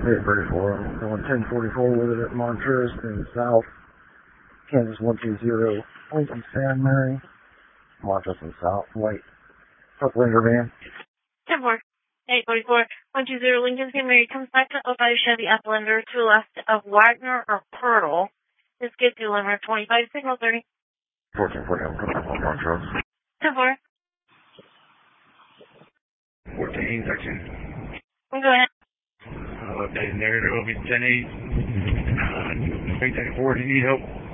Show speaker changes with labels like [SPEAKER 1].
[SPEAKER 1] Pretty for him. Going 1044 with it at Montrose and South. Kansas 120. Lincoln San Mary. Montrose and South. White. Truck Ranger van.
[SPEAKER 2] 10-4. 844. 120 Lincoln San Mary comes back to 05 Chevy Uplander to the left of Wagner or Pirtle. This gets you limit 25, signal 30.
[SPEAKER 1] 1440 Montrose.
[SPEAKER 2] 10-4.
[SPEAKER 3] 14 section.
[SPEAKER 2] Go ahead.
[SPEAKER 3] Updating there, it'll be 10-8. 8-4, do you need help?